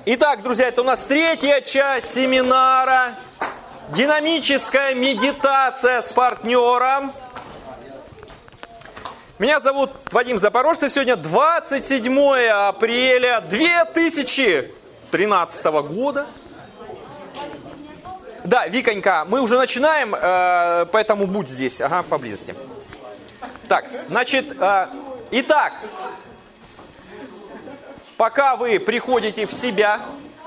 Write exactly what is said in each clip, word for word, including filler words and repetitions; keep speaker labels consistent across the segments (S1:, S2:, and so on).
S1: Итак, друзья, это у нас третья часть семинара. Динамическая медитация с партнером. Меня зовут Вадим Запорожцев. Сегодня двадцать седьмое апреля две тысячи тринадцатого года. Да, Виконька, мы уже начинаем, э, поэтому будь здесь, ага, поблизости. Так, значит, э, итак, пока вы приходите в себя...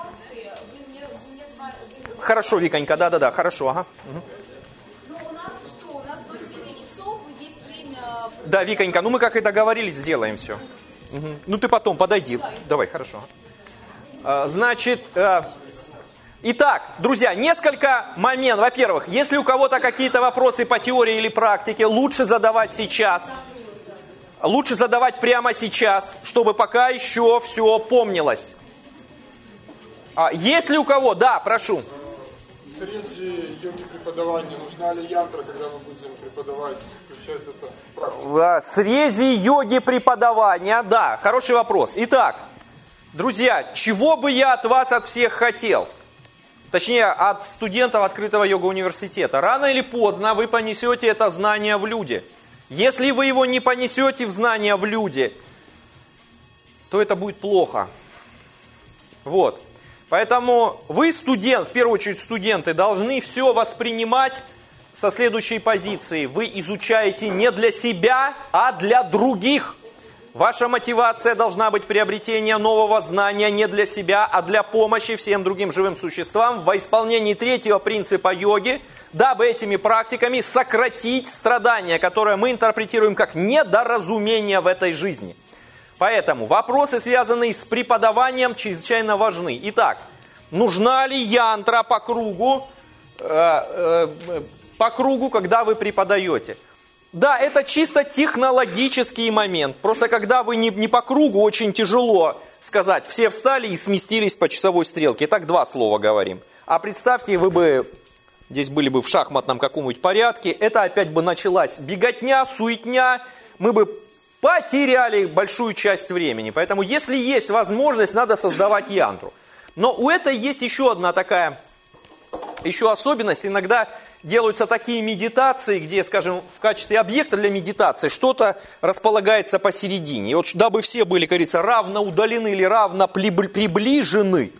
S1: Хорошо, Виконька, да-да-да, хорошо, ага. Угу.
S2: Ну, у нас что, у нас до семи часов есть время...
S1: Да, Виконька, ну мы как и договорились, сделаем все. Угу. Ну ты потом подойди, давай, хорошо. А, значит... Э, Итак, друзья, несколько моментов. Во-первых, если у кого-то какие-то вопросы по теории или практике, лучше задавать сейчас. Лучше задавать прямо сейчас, чтобы пока еще все помнилось. А если у кого, да, прошу.
S3: В срезе йоги преподавания нужна ли янтра, когда мы будем преподавать? Включается это в практику.
S1: В срезе йоги преподавания, да, хороший вопрос. Итак, друзья, чего бы я от вас, от всех хотел? Точнее, от студентов открытого йога-университета. Рано или поздно вы понесете это знание в люди. Если вы его не понесете в знание в люди, то это будет плохо. Вот. Поэтому вы, студент, в первую очередь студенты, должны все воспринимать со следующей позиции. Вы изучаете не для себя, а для других. Ваша мотивация должна быть приобретение нового знания не для себя, а для помощи всем другим живым существам во исполнении третьего принципа йоги, дабы этими практиками сократить страдания, которые мы интерпретируем как недоразумение в этой жизни. Поэтому вопросы, связанные с преподаванием, чрезвычайно важны. Итак, нужна ли янтра по кругу, э, э, по кругу, когда вы преподаете? Да, это чисто технологический момент. Просто когда вы не, не по кругу, очень тяжело сказать. Все встали и сместились по часовой стрелке. Итак, два слова говорим. А представьте, вы бы здесь были бы в шахматном каком-нибудь порядке. Это опять бы началась беготня, суетня. Мы бы потеряли большую часть времени. Поэтому, если есть возможность, надо создавать янтру. Но у этой есть еще одна такая еще особенность. Иногда делаются такие медитации, где, скажем, в качестве объекта для медитации что-то располагается посередине. И вот дабы все были, как говорится, равно удалены или равно приближены,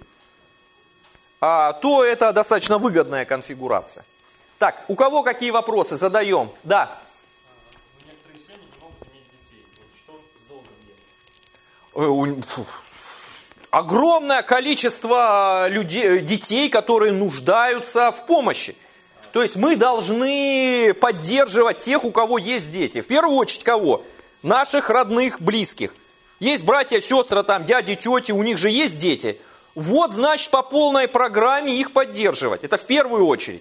S1: а, то это достаточно выгодная конфигурация. Так, у кого какие вопросы? Задаем. Да.
S4: Некоторые семьи не могут иметь детей. Вот что с долгом делать?
S1: Огромное количество людей, детей, которые нуждаются в помощи. То есть мы должны поддерживать тех, у кого есть дети. В первую очередь кого? Наших родных, близких. Есть братья, сестры, там, дяди, тети, у них же есть дети. Вот, значит, по полной программе их поддерживать. Это в первую очередь.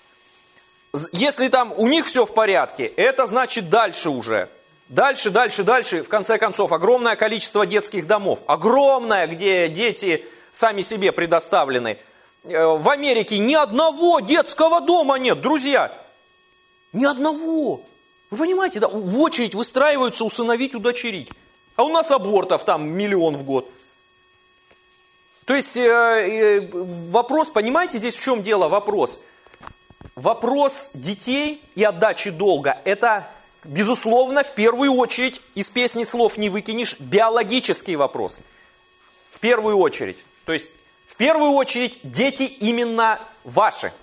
S1: Если там у них все в порядке, это значит дальше уже. Дальше, дальше, дальше, в конце концов, огромное количество детских домов. Огромное, где дети сами себе предоставлены. В Америке ни одного детского дома нет, друзья. Ни одного. Вы понимаете, да? В очередь выстраиваются усыновить, удочерить. А у нас абортов там миллион в год. То есть э, э, вопрос, понимаете, здесь в чем дело вопрос? Вопрос детей и отдачи долга – это, безусловно, в первую очередь, из песни слов не выкинешь, биологический вопрос. В первую очередь. То есть в первую очередь, дети именно ваши.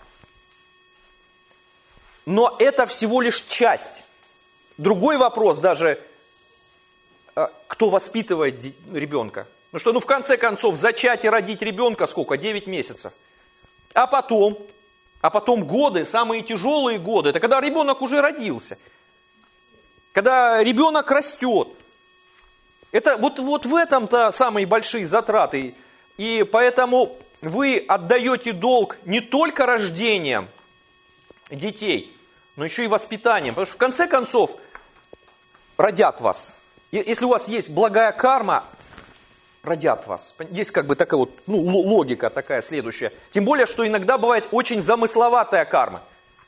S1: Но это всего лишь часть. Другой вопрос даже, кто воспитывает ребенка. Ну что, ну в конце концов, зачать и родить ребенка сколько? девять месяцев. А потом, а потом годы, самые тяжелые годы, это когда ребенок уже родился. Когда ребенок растет. Это вот, вот в этом-то самые большие затраты. И поэтому вы отдаете долг не только рождением детей, но еще и воспитанием. Потому что в конце концов родят вас. Если у вас есть благая карма, родят вас. Есть как бы такая вот ну, логика такая следующая. Тем более, что иногда бывает очень замысловатая карма.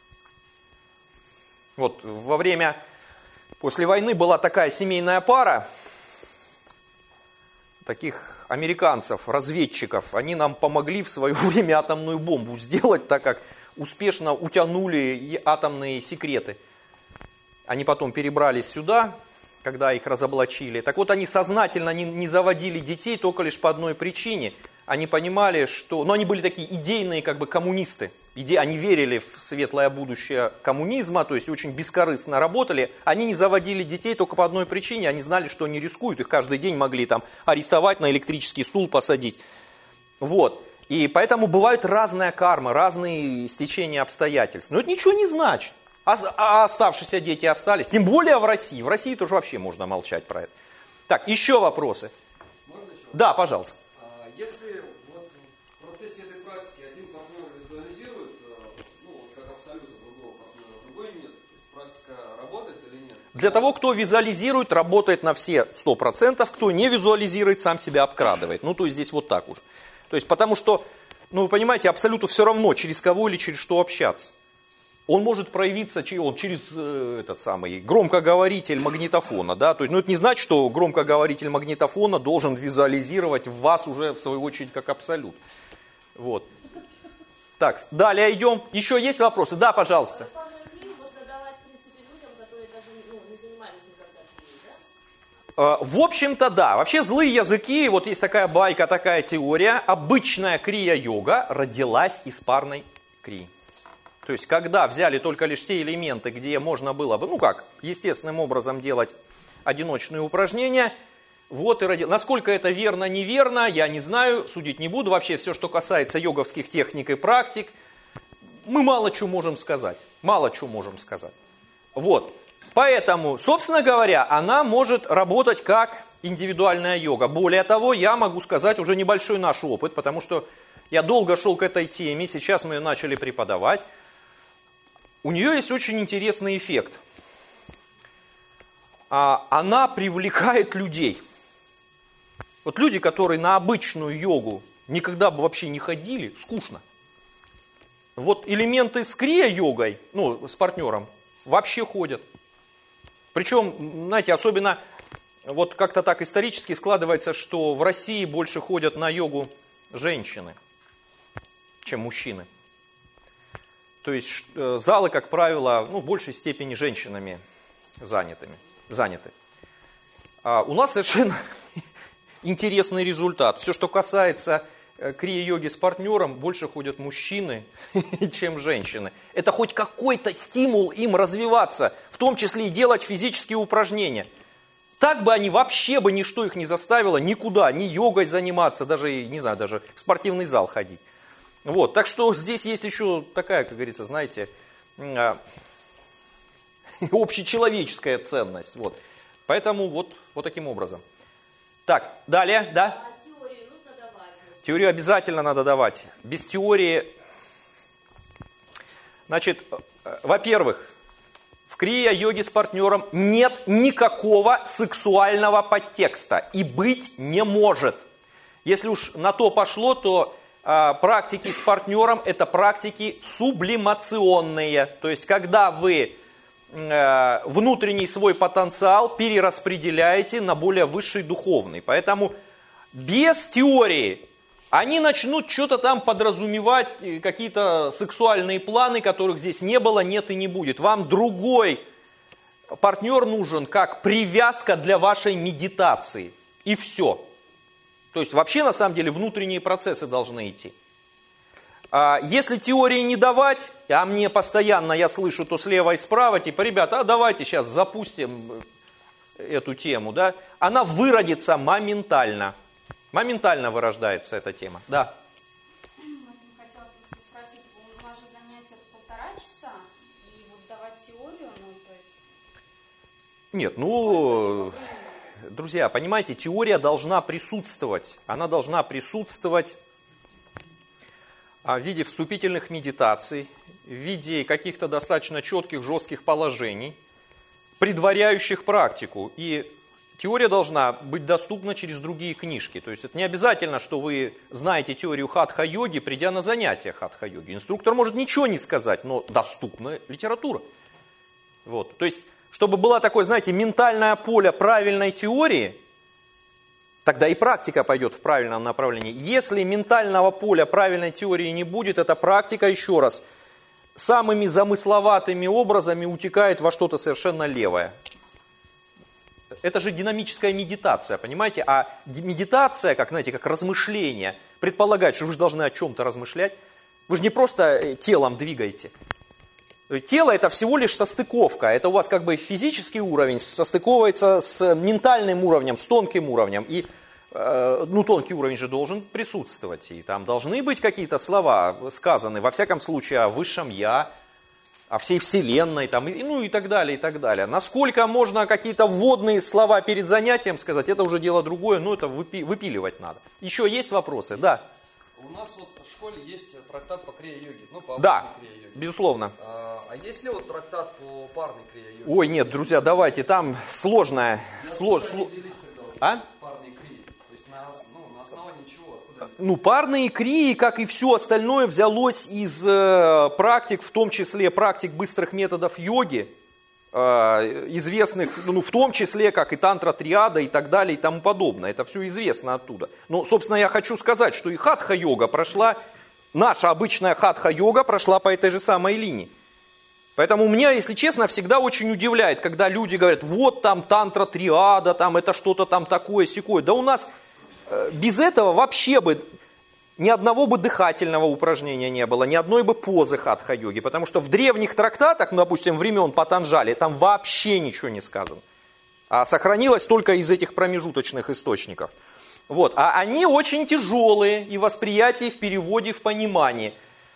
S1: Вот во время, после войны была такая семейная пара, таких американцев, разведчиков, они нам помогли в свое время атомную бомбу сделать, так как успешно утянули атомные секреты. Они потом перебрались сюда, когда их разоблачили. Так вот, они сознательно не, не заводили детей только лишь по одной причине. Они понимали, что... Ну, они были такие идейные как бы коммунисты. Иде... Они верили в светлое будущее коммунизма, то есть очень бескорыстно работали. Они не заводили детей только по одной причине. Они знали, что они рискуют. Их каждый день могли там арестовать, на электрический стул посадить. Вот. И поэтому бывает разная карма, разные стечения обстоятельств. Но это ничего не значит. А, а оставшиеся дети остались. Тем более в России. В России тоже вообще можно молчать про это. Так, еще вопросы?
S5: Можно еще?
S1: Да, пожалуйста.
S5: А, если вот в процессе этой практики один партнер визуализирует, ну, вот как абсолютно другого партнера, другой нет, то есть практика работает или нет?
S1: Для того, кто визуализирует, работает на все сто процентов. Кто не визуализирует, сам себя обкрадывает. Ну, то есть здесь вот так уж. То есть потому что, ну, вы понимаете, абсолютно все равно, через кого или через что общаться. Он может проявиться он через э, этот самый громкоговоритель магнитофона, да, то есть, ну, это не значит, что громкоговоритель магнитофона должен визуализировать в вас уже, в свою очередь, как абсолют. Вот. Так, далее идем. Еще есть вопросы? Да, пожалуйста. В общем-то, да. Вообще злые языки, вот есть такая байка, такая теория. Обычная крия-йога родилась из парной крии. То есть, когда взяли только лишь те элементы, где можно было бы, ну как, естественным образом делать одиночные упражнения, вот и родилось. Насколько это верно, неверно, я не знаю, судить не буду. Вообще, все, что касается йоговских техник и практик, мы мало чего можем сказать. Мало чего можем сказать. Вот. Поэтому, собственно говоря, она может работать как индивидуальная йога. Более того, я могу сказать уже небольшой наш опыт, потому что я долго шел к этой теме, сейчас мы ее начали преподавать. У нее есть очень интересный эффект. Она привлекает людей. Вот люди, которые на обычную йогу никогда бы вообще не ходили, скучно. Вот элементы с крия-йогой, ну, с партнером, вообще ходят. Причем, знаете, особенно вот как-то так исторически складывается, что в России больше ходят на йогу женщины, чем мужчины. То есть залы, как правило, ну, в большей степени женщинами занятыми, заняты. А у нас совершенно интересный результат. Все, что касается крия-йоги с партнером, больше ходят мужчины, чем женщины. Это хоть какой-то стимул им развиваться, в том числе и делать физические упражнения. Так бы они вообще бы ничто их не заставило никуда, ни йогой заниматься, даже, не знаю, даже в спортивный зал ходить. Вот, так что здесь есть еще такая, как говорится, знаете, общечеловеческая ценность. Вот. Поэтому вот, вот таким образом. Так, далее, да?
S2: А теорию нужно давать?
S1: Теорию обязательно надо давать. Без теории, значит, во-первых, в крия-йоге с партнером нет никакого сексуального подтекста и быть не может. Если уж на то пошло, то а, практики с партнером это практики сублимационные. То есть, когда вы а, внутренний свой потенциал перераспределяете на более высший духовный. Поэтому без теории они начнут что-то там подразумевать, какие-то сексуальные планы, которых здесь не было, нет и не будет. Вам другой партнер нужен как привязка для вашей медитации. И все. То есть вообще на самом деле внутренние процессы должны идти. А если теории не давать, а мне постоянно я слышу то слева и справа, типа, ребята, а давайте сейчас запустим эту тему, да, она выродится моментально. Моментально вырождается эта тема. Да.
S6: Вадим, хотела просто спросить, у нас же занятия полтора часа, и вот давать теорию, ну, то есть...
S1: Нет, ну, друзья, понимаете, теория должна присутствовать. Она должна присутствовать в виде вступительных медитаций, в виде каких-то достаточно четких, жестких положений, предваряющих практику. И теория должна быть доступна через другие книжки. То есть это не обязательно, что вы знаете теорию хатха-йоги, придя на занятия хатха-йоги. Инструктор может ничего не сказать, но доступна литература. Вот. То есть, чтобы было такое, знаете, ментальное поле правильной теории, тогда и практика пойдет в правильном направлении. Если ментального поля правильной теории не будет, эта практика, еще раз, самыми замысловатыми образами утекает во что-то совершенно левое. Это же динамическая медитация, понимаете? А медитация, как, знаете, как размышление, предполагает, что вы же должны о чем-то размышлять. Вы же не просто телом двигаете. Тело это всего лишь состыковка. Это у вас как бы физический уровень состыковывается с ментальным уровнем, с тонким уровнем. И э, ну, тонкий уровень же должен присутствовать. И там должны быть какие-то слова сказаны, во всяком случае, о высшем Я, о всей Вселенной, там, и, ну и так далее, и так далее. Насколько можно какие-то вводные слова перед занятием сказать, это уже дело другое, но это выпи- выпиливать надо. Еще есть вопросы? Да.
S5: У нас вот в школе есть трактат по крия-йоге, ну, по
S1: Да,
S5: обычной крия-йоге.
S1: безусловно.
S5: А, а есть ли вот трактат по парной крия-йоге?
S1: Ой, нет, друзья, давайте, там сложное. Слож, сло... А?
S5: Парные крии. То есть на, ну, на основании чего? Откуда?
S1: Ну, парные крии, как и все остальное, взялось из э, практик, в том числе практик быстрых методов йоги, э, известных, ну, в том числе, как и тантра-триада и так далее и тому подобное. Это все известно оттуда. Но, собственно, я хочу сказать, что и хатха-йога прошла, наша обычная хатха-йога прошла по этой же самой линии. Поэтому меня, если честно, всегда очень удивляет, когда люди говорят, вот там тантра-триада, там это что-то там такое-сякое. Да у нас э, без этого вообще бы ни одного бы дыхательного упражнения не было, ни одной бы позы хатха-йоги. Потому что в древних трактатах, ну, допустим, времен Патанджали, там вообще ничего не сказано. А сохранилось только из этих промежуточных источников. Вот. А они очень тяжелые и в восприятии, в переводе, в понимании.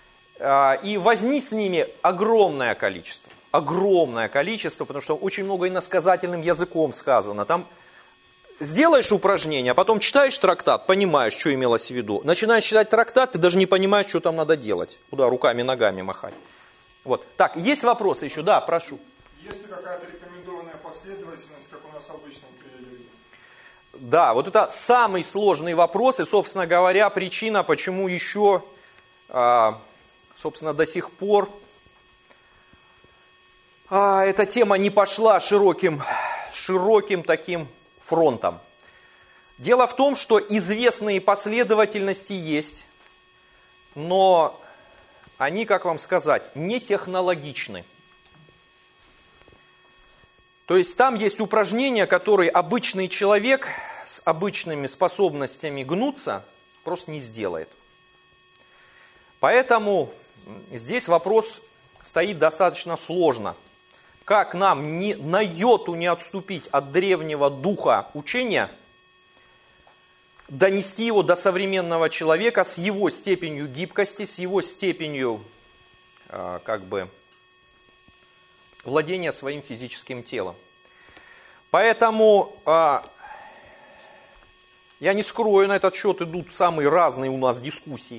S1: И возни с ними огромное количество, огромное количество, потому что очень много иносказательным языком сказано. Там сделаешь упражнение, а потом читаешь трактат, понимаешь, что имелось в виду. Начинаешь читать трактат, ты даже не понимаешь, что там надо делать, куда руками, ногами махать. Вот. Так, есть вопросы еще? Да, прошу.
S3: Есть ли какая-то рекомендованная последовательность, как у нас обычно в крия-йоге?
S1: Да, вот это самый сложный вопрос, и, собственно говоря, причина, почему еще... Собственно, до сих пор а, эта тема не пошла широким, широким таким фронтом. Дело в том, что известные последовательности есть, но они, как вам сказать, не технологичны. То есть там есть упражнения, которые обычный человек с обычными способностями гнуться просто не сделает. Поэтому... Здесь вопрос стоит достаточно сложно. Как нам ни, на йоту не отступить от древнего духа учения, донести его до современного человека с его степенью гибкости, с его степенью э, как бы, владения своим физическим телом. Поэтому э, я не скрою, на этот счет идут самые разные у нас дискуссии.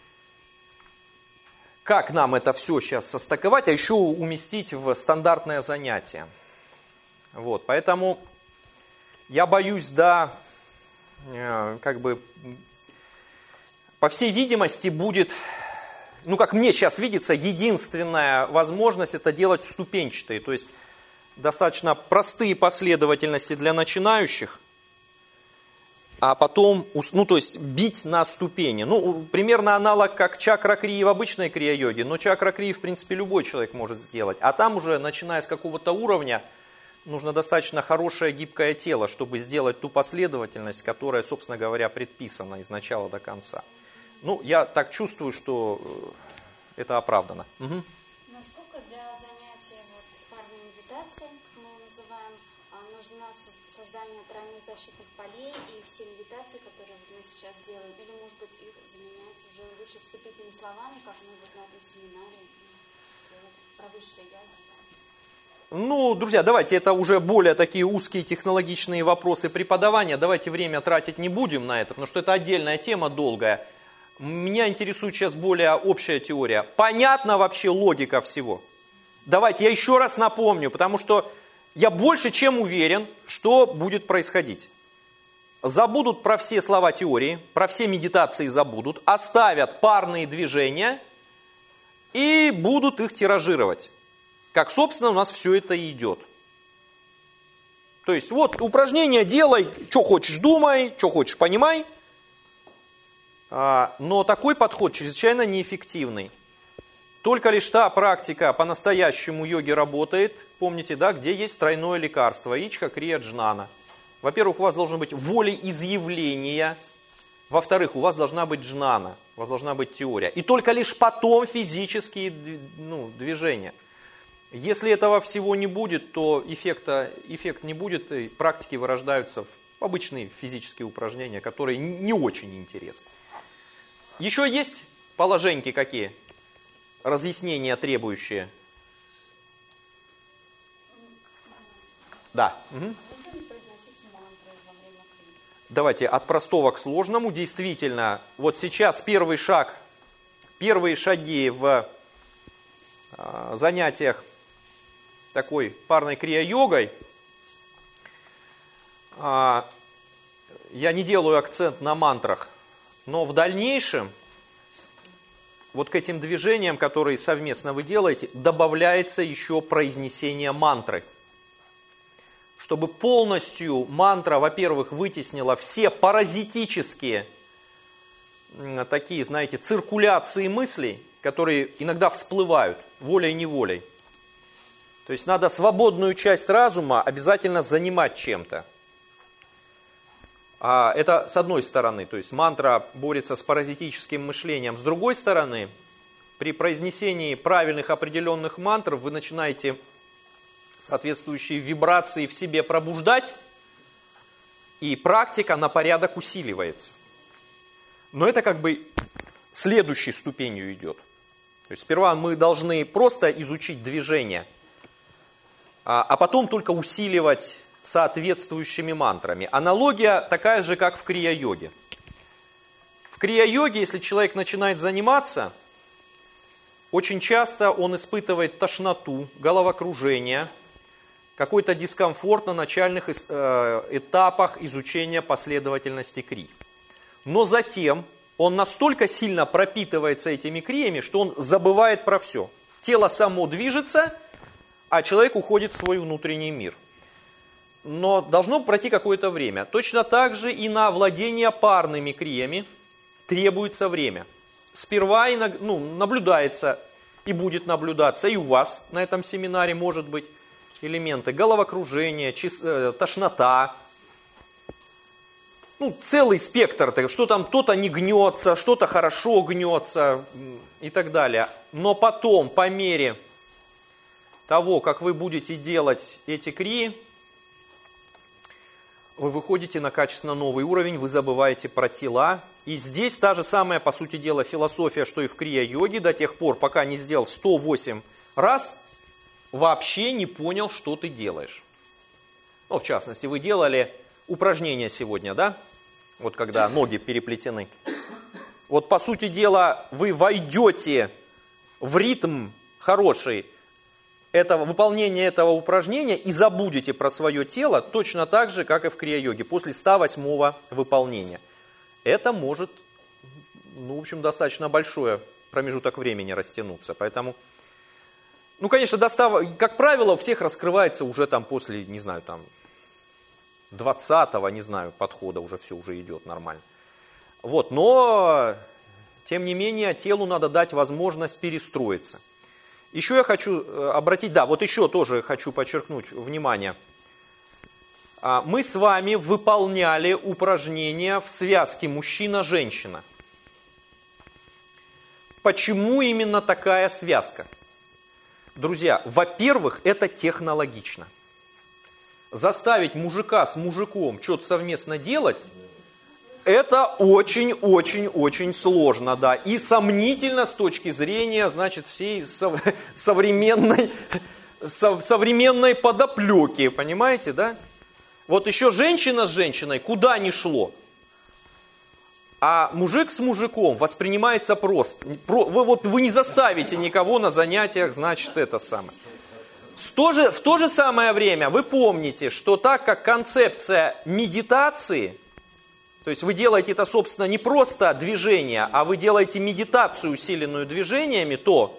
S1: Как нам это все сейчас состыковать, а еще уместить в стандартное занятие. Вот, поэтому я боюсь, да, как бы, по всей видимости, будет, ну, как мне сейчас видится, единственная возможность это делать ступенчатые, то есть достаточно простые последовательности для начинающих, а потом, ну, то есть бить на ступени. Ну, примерно аналог как чакра-крии в обычной крия-йоге, но чакра-крии, в принципе, любой человек может сделать. А там уже, начиная с какого-то уровня, нужно достаточно хорошее гибкое тело, чтобы сделать ту последовательность, которая, собственно говоря, предписана из начала до конца. Ну, я так чувствую, что это оправдано. Угу.
S6: Насколько для занятия вот, парной медитацией, как мы его называем, нужно создание тройных защитных полей и все медитации, которые мы сейчас делаем, или, может быть, их заменять уже лучше вступительными словами, как мы вот на этом семинаре делали про высшее я.
S1: Ну, друзья, давайте, это уже более такие узкие технологичные вопросы преподавания. Давайте время тратить не будем на это, потому что это отдельная тема долгая. Меня интересует сейчас более общая теория. Понятна вообще логика всего? Давайте я еще раз напомню, потому что я больше чем уверен, что будет происходить. Забудут про все слова теории, про все медитации забудут, оставят парные движения и будут их тиражировать. Как, собственно, у нас все это и идет. То То есть вот упражнение делай, что хочешь думай, что хочешь понимай. Но такой подход чрезвычайно неэффективный. Только лишь та практика по-настоящему йоги работает, помните, да, где есть тройное лекарство, ичха, крия, джнана. Во-первых, у вас должно быть волеизъявление, во-вторых, у вас должна быть джнана, у вас должна быть теория. И только лишь потом физические ну, движения. Если этого всего не будет, то эффекта, эффект не будет, и практики вырождаются в обычные физические упражнения, которые не очень интересны. Еще есть положеньки какие? Разъяснения требующие. Да. Угу.
S6: Можно ли произносить мантры во время крии?
S1: Давайте от простого к сложному. Действительно, вот сейчас первый шаг, первые шаги в э, занятиях такой парной крия-йогой. Э, я не делаю акцент на мантрах, но в дальнейшем вот к этим движениям, которые совместно вы делаете, добавляется еще произнесение мантры. Чтобы полностью мантра, во-первых, вытеснила все паразитические такие, знаете, циркуляции мыслей, которые иногда всплывают волей-неволей. То есть надо свободную часть разума обязательно занимать чем-то. А это с одной стороны, то есть мантра борется с паразитическим мышлением. С другой стороны, при произнесении правильных определенных мантр вы начинаете соответствующие вибрации в себе пробуждать, и практика на порядок усиливается. Но это как бы следующей ступенью идет. То есть сперва мы должны просто изучить движение, а потом только усиливать соответствующими мантрами. Аналогия такая же, как в крия-йоге. В крия-йоге, если человек начинает заниматься, очень часто он испытывает тошноту, головокружение, какой-то дискомфорт на начальных этапах изучения последовательности крий. Но затем он настолько сильно пропитывается этими криями, что он забывает про все. Тело само движется, а человек уходит в свой внутренний мир. Но должно пройти какое-то время. Точно так же и на владение парными криями требуется время. Сперва ну, наблюдается и будет наблюдаться, и у вас на этом семинаре может быть элементы головокружения, чис, э, тошнота. Ну, целый спектр, что там кто-то не гнется, что-то хорошо гнется и так далее. Но потом, по мере того, как вы будете делать эти крии, вы выходите на качественно новый уровень, вы забываете про тела. И здесь та же самая, по сути дела, философия, что и в крия-йоге, до тех пор, пока не сделал сто восемь раз, вообще не понял, что ты делаешь. Ну, в частности, вы делали упражнения сегодня, да? Вот когда ноги переплетены. Вот, по сути дела, вы войдете в ритм хороший, этого, выполнения этого упражнения и забудете про свое тело точно так же, как и в крия-йоге, после ста восьмого выполнения. Это может, ну, в общем, достаточно большой промежуток времени растянуться. Поэтому, ну, конечно, достав... как правило, у всех раскрывается уже там после, не знаю, там, двадцатого, не знаю, подхода уже все уже идет нормально. Вот, но, тем не менее, телу надо дать возможность перестроиться. Еще я хочу обратить, да, вот еще тоже хочу подчеркнуть внимание. Мы с вами выполняли упражнения в связке мужчина-женщина. Почему именно такая связка? Друзья, во-первых, это технологично. Заставить мужика с мужиком что-то совместно делать, это очень-очень-очень сложно, да, и сомнительно с точки зрения, значит, всей современной, современной подоплеки, понимаете, да? Вот еще женщина с женщиной куда ни шло, а мужик с мужиком воспринимается просто. Вы, вот, вы не заставите никого на занятиях, значит, это самое. В то же, в то же самое время вы помните, что так как концепция медитации, то есть вы делаете это, собственно, не просто движение, а вы делаете медитацию, усиленную движениями, то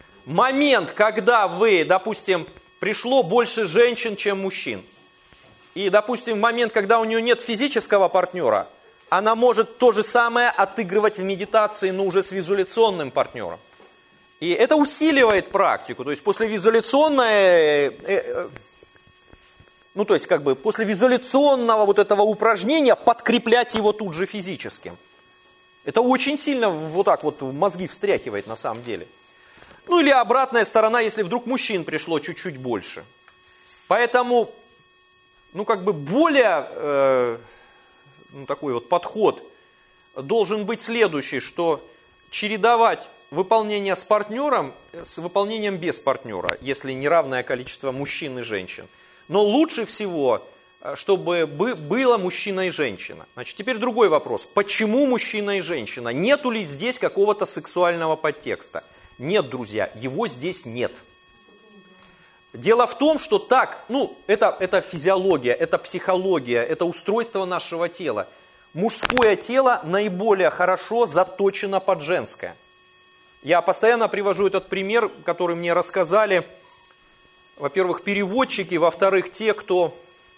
S1: момент, когда вы, допустим, пришло больше женщин, чем мужчин, И, допустим, в момент, когда у нее нет физического партнера, она может то же самое отыгрывать в медитации, но уже с визуляционным партнером. И это усиливает практику. То есть после визуляционной, ну то есть как бы после визуляционного вот этого упражнения подкреплять его тут же физическим. Это очень сильно вот так вот мозги встряхивает на самом деле. Ну или обратная сторона, если вдруг мужчин пришло чуть-чуть больше. Поэтому, ну как бы более э, ну, такой вот подход должен быть следующий, что чередовать выполнение с партнером с выполнением без партнера, если неравное количество мужчин и женщин. Но лучше всего, чтобы было мужчина и женщина. Значит, теперь другой вопрос. Почему мужчина и женщина? Нету ли здесь какого-то сексуального подтекста? Нет, друзья, его здесь нет. Дело в том, что так, ну, это, это физиология, это психология, это устройство нашего тела. Мужское тело наиболее хорошо заточено под женское. Я постоянно привожу этот пример, который мне рассказали, во-первых, переводчики, во-вторых, те, кто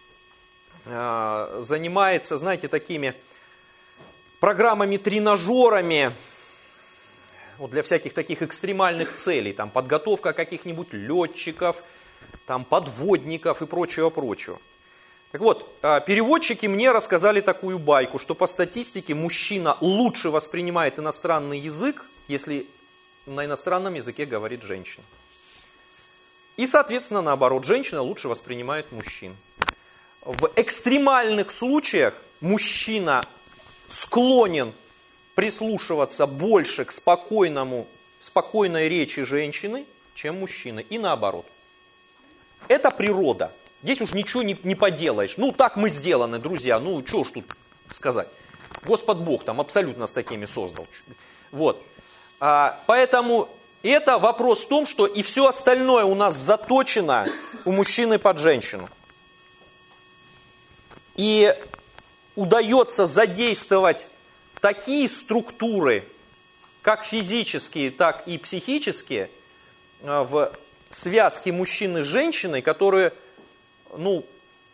S1: э, занимается, знаете, такими программами-тренажерами вот для всяких таких экстремальных целей, там подготовка каких-нибудь летчиков, там подводников и прочего-прочего. Так вот, переводчики мне рассказали такую байку, что по статистике мужчина лучше воспринимает иностранный язык, если на иностранном языке говорит женщина. И, соответственно, наоборот, женщина лучше воспринимает мужчин. В экстремальных случаях мужчина склонен прислушиваться больше к спокойному, спокойной речи женщины, чем мужчины, и наоборот. Это природа. Здесь уж ничего не, не поделаешь. Ну, так мы сделаны, друзья. Ну, что уж тут сказать. Господь Бог там абсолютно нас такими создал. Вот. А, поэтому это вопрос в том, что и все остальное у нас заточено у мужчины под женщину. И удается задействовать такие структуры, как физические, так и психические, в связке мужчины с женщиной, которые, ну,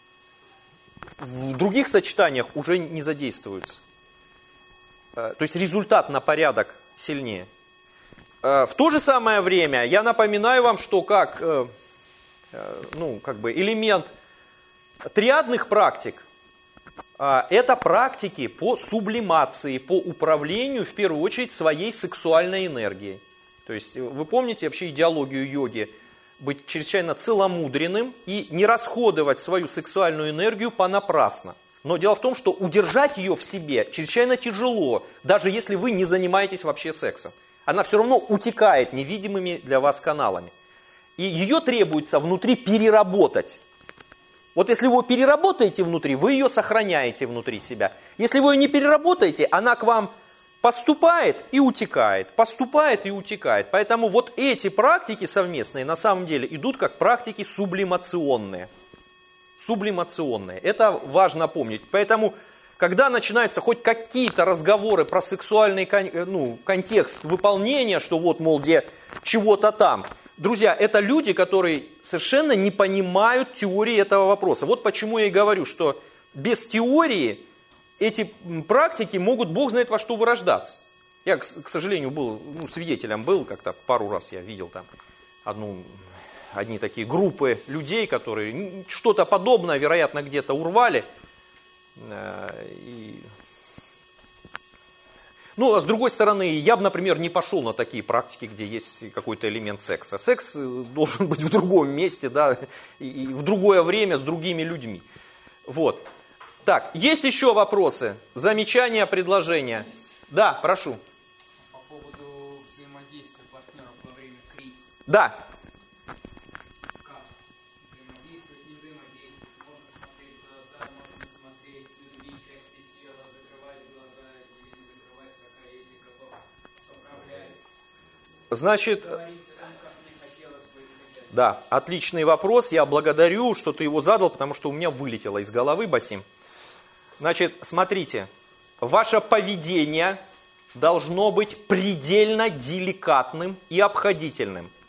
S1: в других сочетаниях уже не задействуются. То есть результат на порядок сильнее. В то же самое время я напоминаю вам, что как, ну, как бы элемент триадных практик, это практики по сублимации, по управлению, в первую очередь, своей сексуальной энергией. То есть вы помните вообще идеологию йоги? Быть чрезвычайно целомудренным и не расходовать свою сексуальную энергию понапрасно. Но дело в том, что удержать ее в себе чрезвычайно тяжело, даже если вы не занимаетесь вообще сексом. Она все равно утекает невидимыми для вас каналами. И ее требуется внутри переработать. Вот если вы переработаете внутри, вы ее сохраняете внутри себя. Если вы ее не переработаете, она к вам поступает и утекает, поступает и утекает. Поэтому вот эти практики совместные на самом деле идут как практики сублимационные. Сублимационные. Это важно помнить. Поэтому, когда начинаются хоть какие-то разговоры про сексуальный ну, контекст выполнения, что вот, мол, где чего-то там, друзья, это люди, которые совершенно не понимают теории этого вопроса. Вот почему я и говорю, что без теории эти практики могут, Бог знает во что, вырождаться. Я, к сожалению, был ну, свидетелем, был как-то пару раз, я видел там одну, одни такие группы людей, которые что-то подобное, вероятно, где-то урвали. И... Ну, а с другой стороны, я бы, например, не пошел на такие практики, где есть какой-то элемент секса. Секс должен быть в другом месте, да, и в другое время с другими людьми. Вот. Так, есть еще вопросы? Замечания, предложения? Да, прошу.
S7: По поводу взаимодействия партнеров во время крика.
S1: Да.
S7: Как? Взаимодействие, не взаимодействие. Можно смотреть в глаза, можно смотреть другие части тела, закрывать глаза или не закрывать, какая есть, готов поправлять.
S1: Значит...
S7: Говорить о том, как мне хотелось бы это.
S1: Да, отличный вопрос. Я благодарю, что ты его задал, потому что у меня вылетело из головы, Басим. Значит, смотрите, ваше поведение должно быть предельно деликатным и обходительным.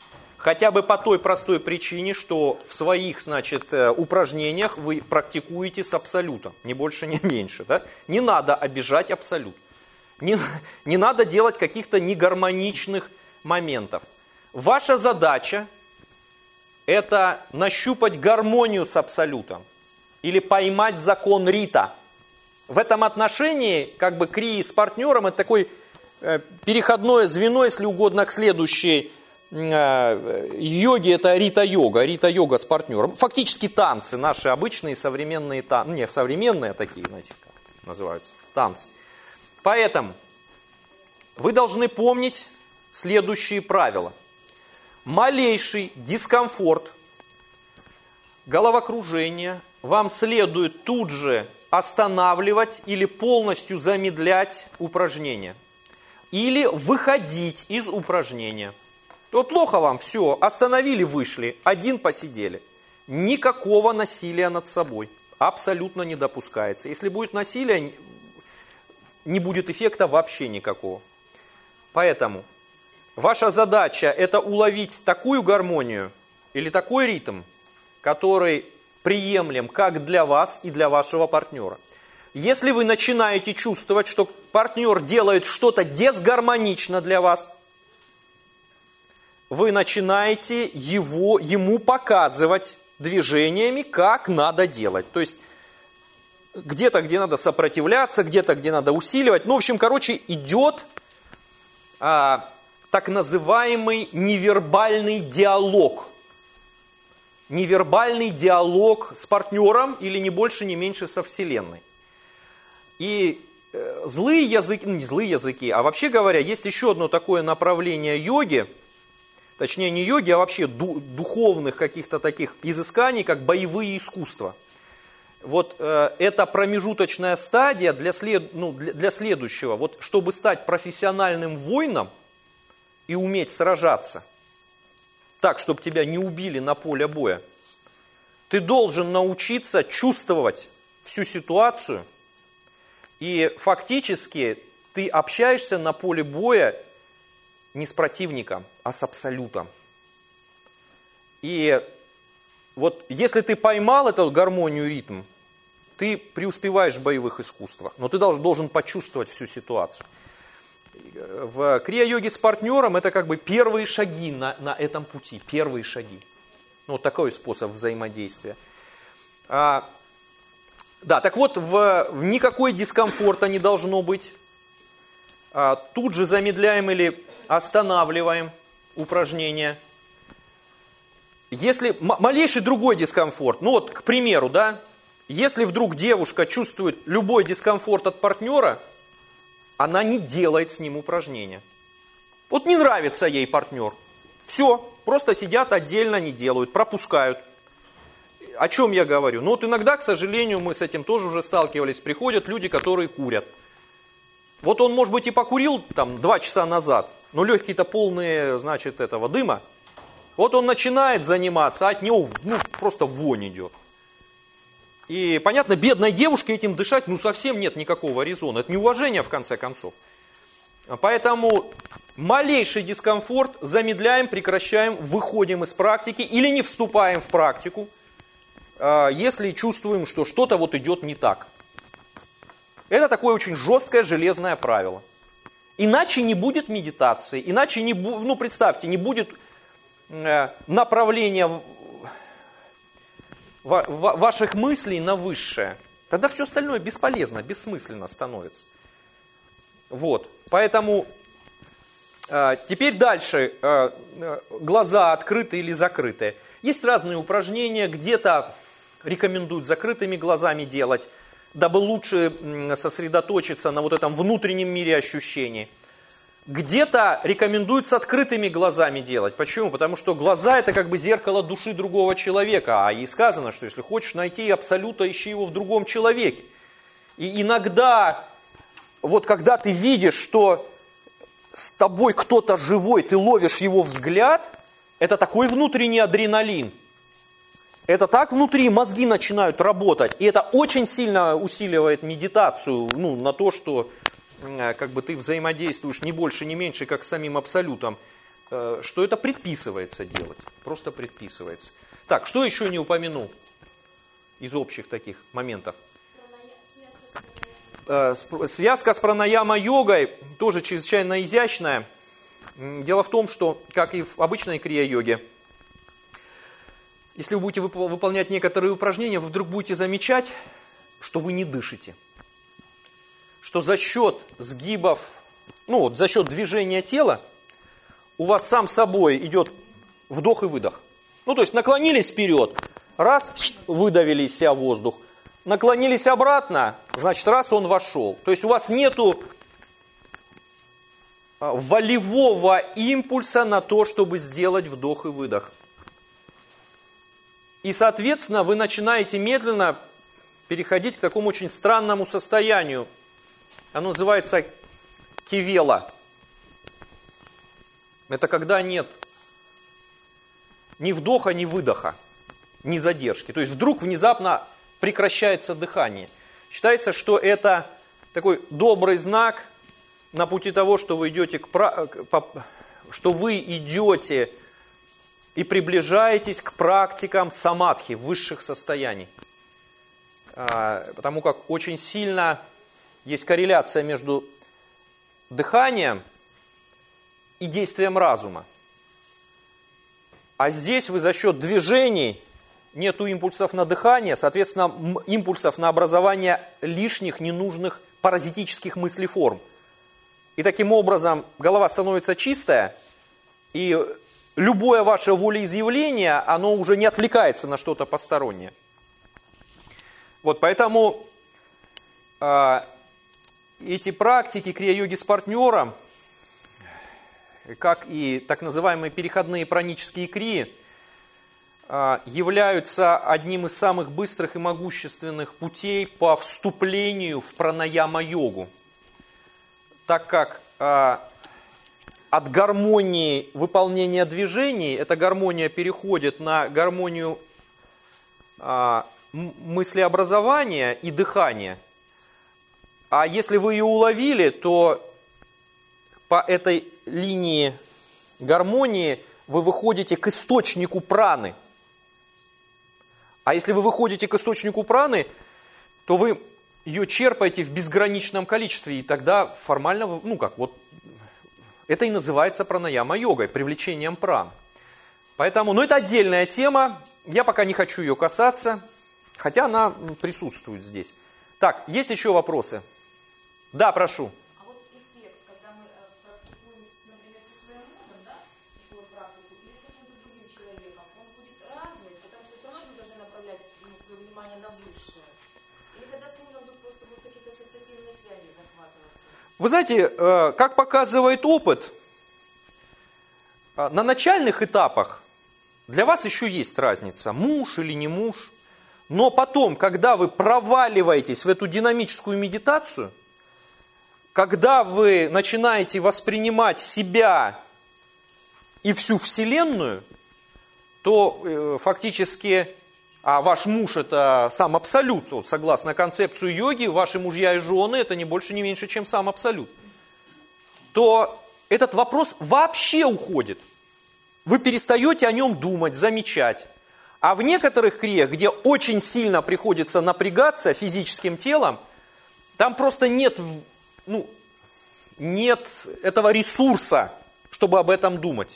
S1: Хотя бы по той простой причине, что в своих, значит, упражнениях вы практикуете с абсолютом, ни больше, ни меньше. Да? Не надо обижать абсолют. Не, не надо делать каких-то негармоничных моментов. Ваша задача – это нащупать гармонию с абсолютом или поймать закон Рита. В этом отношении, как бы, крии с партнером – это такое э, переходное звено, если угодно, к следующей э, йоге – это рита-йога, рита-йога с партнером. Фактически танцы, наши обычные современные танцы, не, современные такие, знаете, как называются, танцы. Поэтому вы должны помнить следующие правила. Малейший дискомфорт, головокружение вам следует тут же останавливать или полностью замедлять упражнение. Или выходить из упражнения. Вот плохо вам, все, остановили, вышли, один посидели. Никакого насилия над собой абсолютно не допускается. Если будет насилие, не будет эффекта вообще никакого. Поэтому ваша задача – это уловить такую гармонию или такой ритм, который приемлем как для вас и для вашего партнера. Если вы начинаете чувствовать, что партнер делает что-то дисгармонично для вас, вы начинаете его, ему показывать движениями, как надо делать. То есть где-то, где надо сопротивляться, где-то, где надо усиливать. Ну, в общем, короче, идет а, так называемый невербальный диалог. Невербальный диалог с партнером или не больше, не меньше со Вселенной. И э, злые языки, ну не злые языки, а вообще говоря, есть еще одно такое направление йоги, точнее не йоги, а вообще ду, духовных каких-то таких изысканий, как боевые искусства. Вот э, это промежуточная стадия для, след, ну, для, для следующего. Вот чтобы стать профессиональным воином и уметь сражаться, так, чтобы тебя не убили на поле боя, ты должен научиться чувствовать всю ситуацию, и фактически ты общаешься на поле боя не с противником, а с абсолютом. И вот если ты поймал эту гармонию, ритм, ты преуспеваешь в боевых искусствах, но ты должен, должен почувствовать всю ситуацию. В крия-йоге с партнером это как бы первые шаги на, на этом пути, первые шаги. Ну, вот такой способ взаимодействия. А, да, так вот, в, в никакой дискомфорта не должно быть. А, тут же замедляем или останавливаем упражнение. Если малейший другой дискомфорт, ну вот, к примеру, да, если вдруг девушка чувствует любой дискомфорт от партнера, она не делает с ним упражнения. Вот не нравится ей партнер. Все, просто сидят отдельно, не делают, пропускают. О чем я говорю? Ну вот иногда, к сожалению, мы с этим тоже уже сталкивались. Приходят люди, которые курят. Вот он, может быть, и покурил там два часа назад, но легкие-то полные, значит, этого дыма. Вот он начинает заниматься, а от него ну, просто вонь идет. И, понятно, бедной девушке этим дышать ну совсем нет никакого резона. Это неуважение, в конце концов. Поэтому малейший дискомфорт замедляем, прекращаем, выходим из практики или не вступаем в практику, если чувствуем, что что-то вот идет не так. Это такое очень жесткое железное правило. Иначе не будет медитации, иначе, не, ну представьте, не будет направления ваших мыслей на высшее. Тогда все остальное бесполезно, бессмысленно становится. Вот, поэтому э, теперь дальше, э, глаза открыты или закрыты. Есть разные упражнения, где-то рекомендуют закрытыми глазами делать, дабы лучше сосредоточиться на вот этом внутреннем мире ощущений. Где-то рекомендуют с открытыми глазами делать. Почему? Потому что глаза это как бы зеркало души другого человека. А и сказано, что если хочешь найти абсолюта, ищи его в другом человеке. И иногда, вот когда ты видишь, что с тобой кто-то живой, ты ловишь его взгляд, это такой внутренний адреналин. Это так внутри мозги начинают работать. И это очень сильно усиливает медитацию, ну, на то, что как бы ты взаимодействуешь не больше, не меньше, как с самим абсолютом. что это предписывается делать. Просто предписывается. Так, что еще не упомянул из общих таких моментов? Связка с пранаяма-йогой тоже чрезвычайно изящная. Дело в том, что, как и в обычной крия-йоге, если вы будете выполнять некоторые упражнения, вы вдруг будете замечать, что вы не дышите. Что за счет сгибов, ну вот за счет движения тела, у вас сам собой идет вдох и выдох. Ну то есть наклонились вперед, раз, выдавили из себя воздух. Наклонились обратно, значит, раз он вошел. То есть у вас нету волевого импульса на то, чтобы сделать вдох и выдох. И, соответственно, вы начинаете медленно переходить к такому очень странному состоянию. Оно называется кивела. Это когда нет ни вдоха, ни выдоха, ни задержки. То есть вдруг внезапно прекращается дыхание. Считается, что это такой добрый знак на пути того, что вы идете, к, что вы идете и приближаетесь к практикам самадхи, высших состояний. Потому как очень сильно есть корреляция между дыханием и действием разума. А здесь вы за счет движений, нету импульсов на дыхание, соответственно, импульсов на образование лишних, ненужных паразитических мыслеформ. И таким образом голова становится чистая, и любое ваше волеизъявление, оно уже не отвлекается на что-то постороннее. Вот поэтому э, эти практики крия-йоги с партнером, как и так называемые переходные пранические крии, являются одним из самых быстрых и могущественных путей по вступлению в пранаяма-йогу. Так как э, от гармонии выполнения движений, эта гармония переходит на гармонию э, мыслеобразования и дыхания. А если вы ее уловили, то по этой линии гармонии вы выходите к источнику праны. А если вы выходите к источнику праны, то вы ее черпаете в безграничном количестве, и тогда формально, ну как, вот это и называется пранаяма-йогой, привлечением праны. Поэтому, ну это отдельная тема, я пока не хочу ее касаться, хотя она присутствует здесь. Так, есть еще вопросы? Да, прошу.
S2: А вот эффект, когда мы э, практикуем, например, со своим мужем, да, такую практику, или с каким-то другим человеком, он будет разный, потому что все равно же мы должны направлять ну, свое внимание на высшее. Или когда с мужем тут просто будут какие-то ассоциативные связи захватываться.
S1: Вы знаете, э, как показывает опыт, э, на начальных этапах для вас еще есть разница, муж или не муж. Но потом, когда вы проваливаетесь в эту динамическую медитацию, когда вы начинаете воспринимать себя и всю Вселенную, то э, фактически, а ваш муж это сам абсолют, вот, согласно концепцию йоги, ваши мужья и жены это не больше, не меньше, чем сам абсолют, то этот вопрос вообще уходит. Вы перестаете о нем думать, замечать. А в некоторых криях, где очень сильно приходится напрягаться физическим телом, там просто нет... Ну, нет этого ресурса, чтобы об этом думать.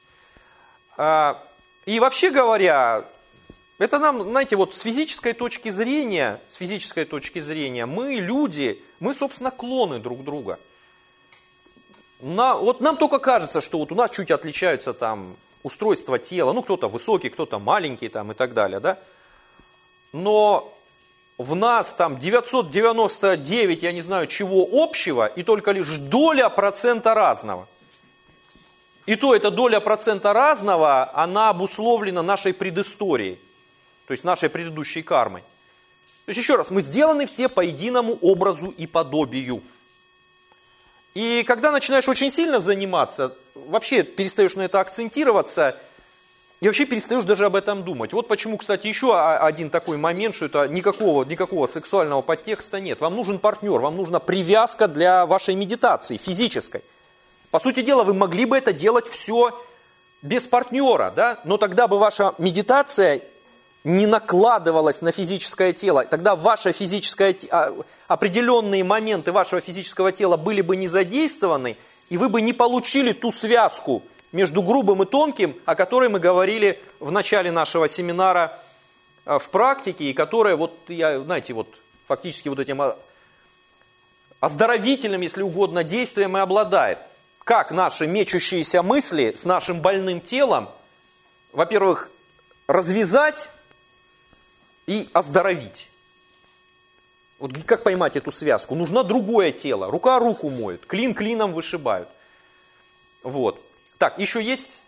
S1: И вообще говоря, это нам, знаете, вот с физической точки зрения, с физической точки зрения, мы, люди, мы, собственно, клоны друг друга. На, вот нам только кажется, что вот у нас чуть отличаются там устройства тела, ну, кто-то высокий, кто-то маленький там и так далее, да. Но... В нас там девятьсот девяносто девять, я не знаю, чего общего, и только лишь доля процента разного. И то эта доля процента разного, она обусловлена нашей предысторией, то есть нашей предыдущей кармой. То есть еще раз, мы сделаны все по единому образу и подобию. И когда начинаешь очень сильно заниматься, вообще перестаешь на это акцентироваться, и вообще перестаешь даже об этом думать. Вот почему, кстати, еще один такой момент, что это никакого, никакого сексуального подтекста нет. Вам нужен партнер, вам нужна привязка для вашей медитации, физической. По сути дела, вы могли бы это делать все без партнера, да? Но тогда бы ваша медитация не накладывалась на физическое тело. Тогда ваше физическое, определенные моменты вашего физического тела были бы не задействованы, и вы бы не получили ту связку между грубым и тонким, о которой мы говорили в начале нашего семинара в практике, и которая, вот, я, знаете, вот фактически вот этим оздоровительным, если угодно, действием и обладает. Как наши мечущиеся мысли с нашим больным телом, во-первых, развязать и оздоровить. Вот как поймать эту связку? Нужно другое тело. Рука руку моет, клин клином вышибают. Вот. Так, еще есть...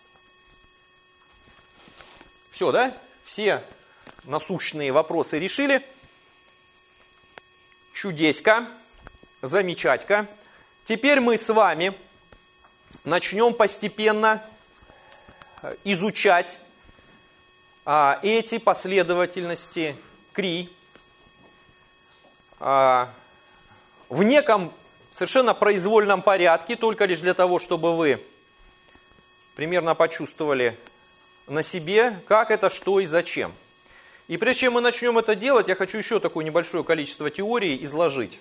S1: Все, да? Все насущные вопросы решили. Чудеська. Замечательно. Теперь мы с вами начнем постепенно изучать а, эти последовательности крий а, в неком совершенно произвольном порядке, только лишь для того, чтобы вы примерно почувствовали на себе, как это, что и зачем. И прежде чем мы начнем это делать, я хочу еще такое небольшое количество теорий изложить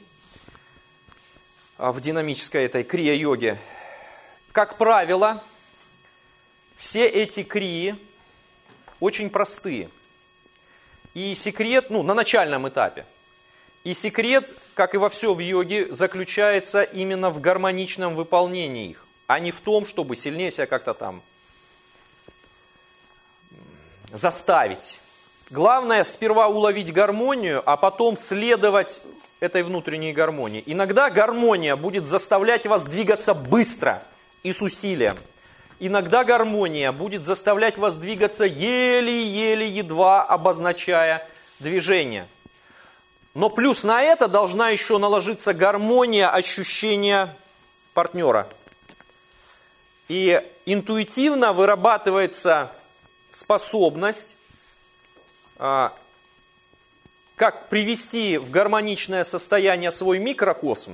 S1: в динамической этой крия-йоге. Как правило, все эти крии очень простые. И секрет, ну, на начальном этапе. И секрет, как и во все в йоге, заключается именно в гармоничном выполнении их, а не в том, чтобы сильнее себя как-то там заставить. Главное сперва уловить гармонию, а потом следовать этой внутренней гармонии. Иногда гармония будет заставлять вас двигаться быстро и с усилием. Иногда гармония будет заставлять вас двигаться еле-еле, едва обозначая движение. Но плюс на это должна еще наложиться гармония ощущения партнера. И интуитивно вырабатывается способность, как привести в гармоничное состояние свой микрокосм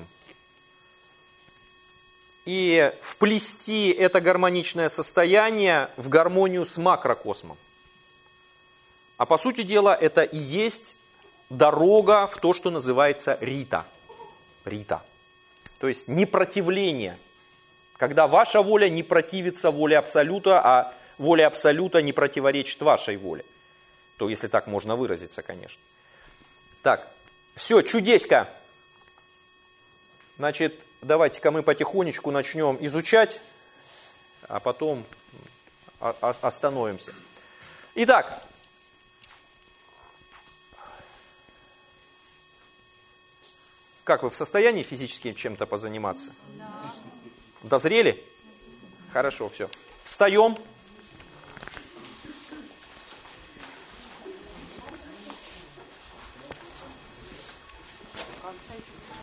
S1: и вплести это гармоничное состояние в гармонию с макрокосмом. А по сути дела это и есть дорога в то, что называется рита. Рита. То есть непротивление. Когда ваша воля не противится воле Абсолюта, а воля Абсолюта не противоречит вашей воле. То, если так можно выразиться, конечно. Так, все, чудеська. Значит, давайте-ка мы потихонечку начнем изучать, а потом остановимся. Итак, как вы, в состоянии физически чем-то позаниматься? Да. Дозрели? Хорошо, все. Встаем.